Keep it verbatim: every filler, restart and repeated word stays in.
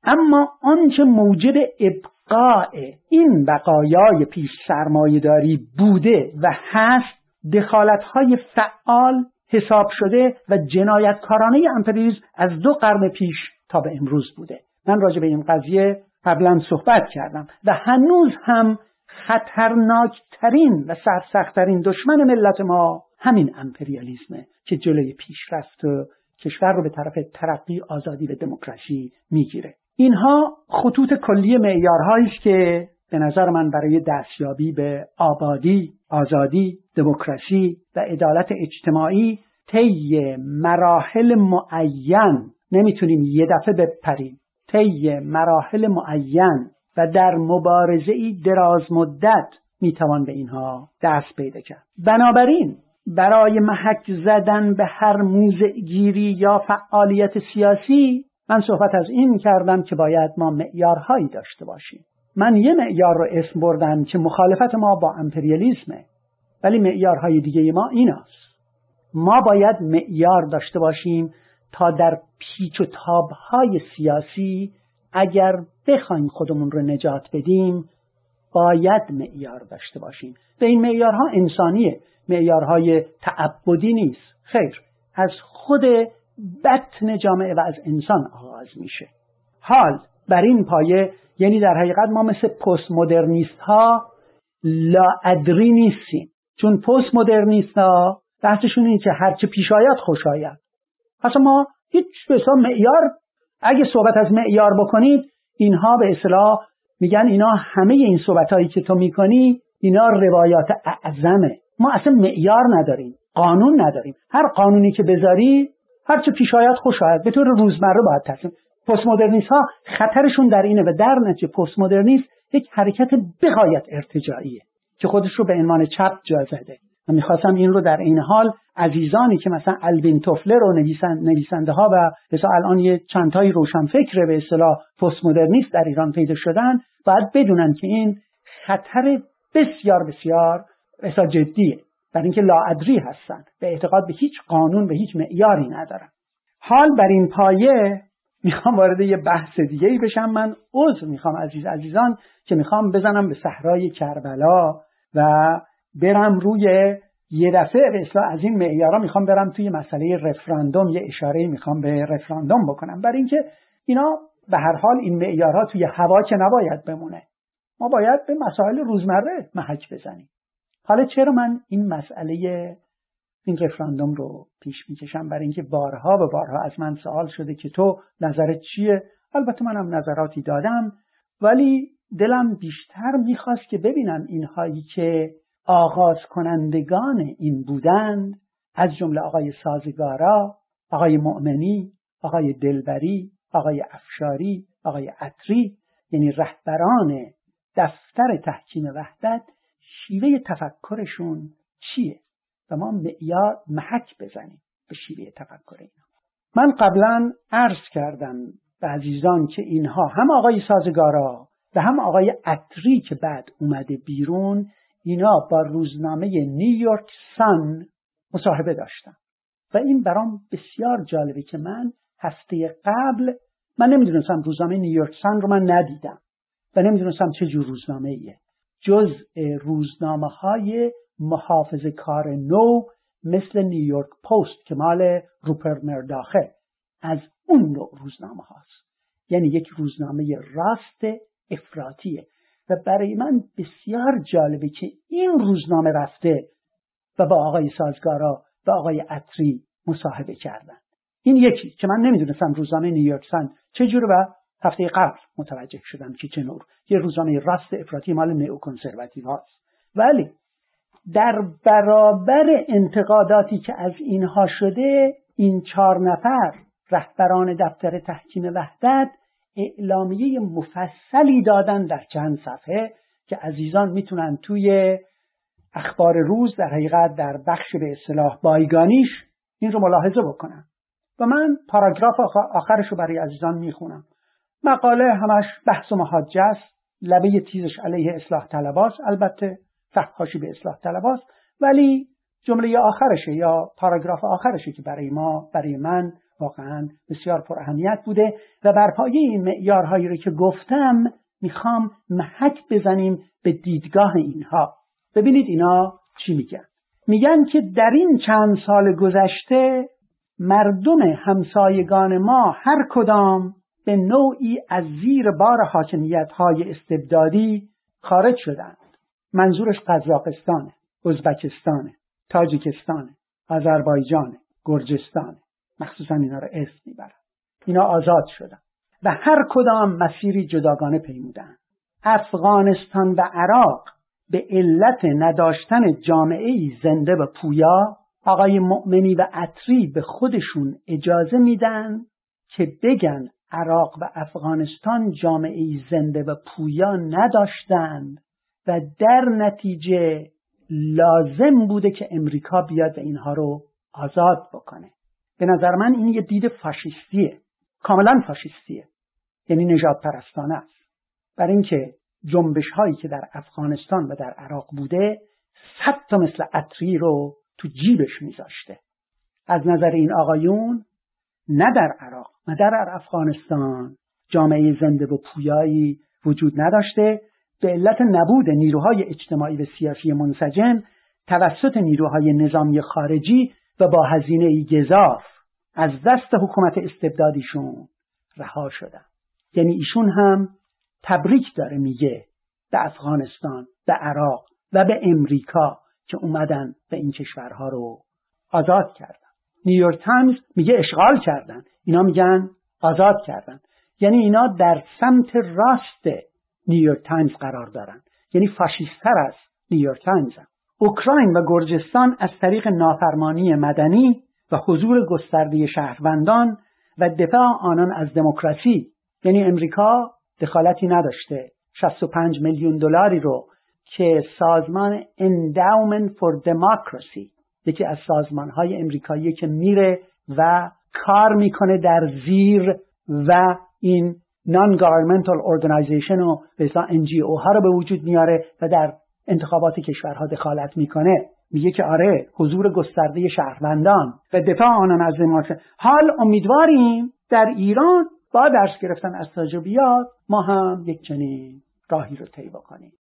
اما آنچه موجب ابقاء این بقایای پیش سرمایه‌داری بوده و هست دخالت‌های فعال حساب شده و جنایتکارانه امپریالیسم از دو قرن پیش تا به امروز بوده. من راجع به این قضیه قبلا صحبت کردم و هنوز هم خطرناکترین و سرسخت‌ترین دشمن ملت ما همین امپریالیسمه که جلوی پیشرفت و کشور رو به طرف ترقی، آزادی و دموکراسی میگیره. اینها خطوط کلی معیارهایی است که به نظر من برای دستیابی به آبادی، آزادی، دموکراسی و عدالت اجتماعی طی مراحل معین نمیتونیم یه دفعه بپریم. طی مراحل معین و در مبارزه‌ای دراز مدت میتوان به اینها دست پیدا کرد. بنابراین برای محک زدن به هر موضع‌گیری یا فعالیت سیاسی من صحبت از این کردم که باید ما معیارهایی داشته باشیم. من یه معیار رو اسم بردم که مخالفت ما با امپریالیسمه، ولی معیارهای دیگه ما این است. ما باید معیار داشته باشیم تا در پیچ و تاب‌های سیاسی اگر بخوایم خودمون رو نجات بدیم باید معیار داشته باشیم. و این معیارها انسانیه، معیارهای تعبدی نیست. خیر، از خود بطن جامعه و از انسان آغاز میشه. حال بر این پایه، یعنی در حقیقت ما مثل پست مدرنیست ها لاادری نیستیم، چون پست مدرنیست ها بحثشون اینه که هر چه پیش آید خوش آید. اصلا ما هیچ به حساب معیار، اگه صحبت از معیار بکنید اینها به اصطلاح میگن اینا همه این صحبتایی که تو میکنی اینا روایات اعظمه. ما اصلا معیار نداریم، قانون نداریم. هر قانونی که بذاری هر چه پیش آید خوش آید، به طور روزمره باید تصمیم. پست مدرنیست ها خطرشون در اینه و در نتیجه پست مدرنیست یک حرکت بغایت ارتجاعیه که خودش رو به عنوان چپ جا زده. من میخواستم این رو در این حال عزیزانی که مثلا الوین توفلر و نویسند نویسنده ها و مثلا الان یه چند تایی روشنفکر به اصطلاح پست مدرنیست در ایران پیدا شدن باید بدونن که این خطر بسیار بسیار اصلا جدیه، در اینکه لاادری هستن، به اعتقاد به هیچ قانون به هیچ معیاری ندارن. حال بر این پایه میخوام وارد یه بحث دیگه‌ای بشم. من عذر میخوام عزیز عزیزان که میخوام بزنم به صحرای کربلا و برم روی یه دفعه به اصطلاح از این معیارها میخوام برم توی مسئله رفراندوم، یه اشاره میخوام به رفراندوم بکنم، برای اینکه اینا به هر حال این معیارها توی هوا که نباید بمونه. ما باید به مسائل روزمره محک بزنیم. حالا چرا من این مسئله این رفراندوم رو پیش میکشم؟ برای اینکه بارها و بارها از من سوال شده که تو نظرت چیه؟ البته منم نظراتی دادم، ولی دلم بیشتر میخواست که ببینم اینهایی که آغاز کنندگان این بودند، از جمله آقای سازگارا، آقای مؤمنی، آقای دلبری، آقای افشاری، آقای عطری، یعنی رهبران دفتر تحکیم وحدت، شیوه تفکرشون چیه و ما معیار محک بزنیم به شیوه تفکر اینا. من قبلا عرض کردم به عزیزان که اینها هم آقای سازگارا و هم آقای عطری که بعد اومده بیرون، اینا با روزنامه نیویورک سان مصاحبه داشتن و این برام بسیار جالبه که من هفته قبل من نمیدونستم روزنامه نیویورک سان رو من ندیدم و نمیدونستم چه جور روزنامه ایه. جزء روزنامه های محافظه کار نو مثل نیویورک پست که مال روپرت مرداخه از اون نوع روزنامه هاست، یعنی یک روزنامه راست افراطیه و برای من بسیار جالبه که این روزنامه رفته و با آقای سازگارا و آقای عطری مصاحبه کردن. این یکی که من نمیدونستم روزنامه نیویورک سان چجوره و هفته قبل متوجه شدم که چه نوع یه روزنامه راست افراطی مال نئو کنسرواتیو هاست. ولی در برابر انتقاداتی که از اینها شده، این چهار نفر رهبران دفتر تحکیم وحدت اعلامیه مفصلی دادن در چند صفحه که عزیزان میتونن توی اخبار روز در حقیقت در بخش به اصطلاح بایگانیش این رو ملاحظه بکنن و من پاراگراف آخرش رو برای عزیزان میخونم. مقاله همش بحث و محاجه است، لبه تیزش علیه اصلاح طلباست، البته فحاشی به اصلاح طلباست، ولی جمله آخرشه یا پاراگراف آخرشه که برای ما برای من واقعا بسیار پر اهمیت بوده و بر پایه این معیارهایی رو که گفتم میخوام محک بزنیم به دیدگاه اینها. ببینید اینا چی میگن. میگن که در این چند سال گذشته مردم همسایگان ما هر کدام به نوعی از زیر بار حاکمیت‌های استبدادی خارج شدند. منظورش قزاقستانه، ازبکستانه، تاجیکستانه، آذربایجان، گرجستان، مخصوصا اینا رو اسم میبرن. اینا آزاد شدن و هر کدام مسیری جداگانه پیمودن. افغانستان و عراق به علت نداشتن جامعه‌ای زنده و پویا، آقای مؤمنی و عطری به خودشون اجازه میدن که بگن عراق و افغانستان جامعه‌ای زنده و پویا نداشتند و در نتیجه لازم بوده که امریکا بیاد و اینها رو آزاد بکنه. به نظر من این یه دید فاشیستیه، کاملا فاشیستیه، یعنی نژاد پرستانه است. برای اینکه جنبش هایی که در افغانستان و در عراق بوده صد تا مثل عطری رو تو جیبش میذاشته. از نظر این آقایون نه در عراق نه در افغانستان جامعه زنده و پویایی وجود نداشته به علت نبود نیروهای اجتماعی و سیاسی منسجم توسط نیروهای نظامی خارجی و با هزینه گزاف از دست حکومت استبدادیشون رها شدن. یعنی ایشون هم تبریک داره میگه به افغانستان، به عراق و به امریکا که اومدن و این کشورها رو آزاد کردن. نیویورک تایمز میگه اشغال کردن، اینا میگن آزاد کردن. یعنی اینا در سمت راست نیویورک تایمز قرار دارن، یعنی فاشیست‌تر از نیویورک تایمز هم. اوکراین و گرجستان از طریق نافرمانی مدنی و حضور گسترده شهروندان و دفاع آنان از دموکراسی، یعنی امریکا دخالتی نداشته. شصت و پنج میلیون دلاری رو که سازمان Endowment for Democracy، یکی از سازمان‌های امریکایی که میره و کار میکنه در زیر و این non-governmental organization و به اصطلاح ان جی او ها رو به وجود میاره و در انتخابات کشورها دخالت میکنه، میگه که آره حضور گسترده شهروندان و دفاع آنان از دموکراسی. حال امیدواریم در ایران با درس گرفتن از تجربیات ما هم یک چنین راهی رو طی بکنیم.